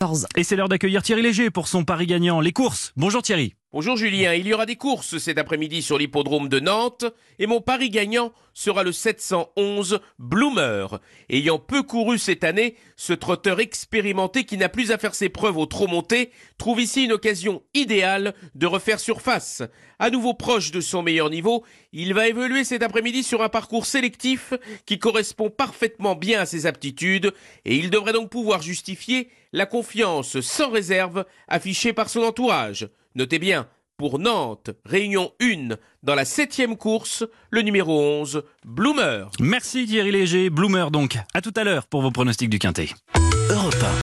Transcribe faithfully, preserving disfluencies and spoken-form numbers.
Et c'est l'heure d'accueillir Thierry Léger pour son pari gagnant, les courses. Bonjour Thierry. Bonjour Julien, il y aura des courses cet après-midi sur l'hippodrome de Nantes et mon pari gagnant sera le sept cent onze Bloomer. Ayant peu couru cette année, ce trotteur expérimenté qui n'a plus à faire ses preuves au trot monté trouve ici une occasion idéale de refaire surface. À nouveau proche de son meilleur niveau, il va évoluer cet après-midi sur un parcours sélectif qui correspond parfaitement bien à ses aptitudes et il devrait donc pouvoir justifier la confiance sans réserve affichée par son entourage. Notez bien, pour Nantes, Réunion un, dans la septième course, le numéro onze, Bloomer. Merci Thierry Léger, Bloomer donc. À tout à l'heure pour vos pronostics du Quintet. Europe un.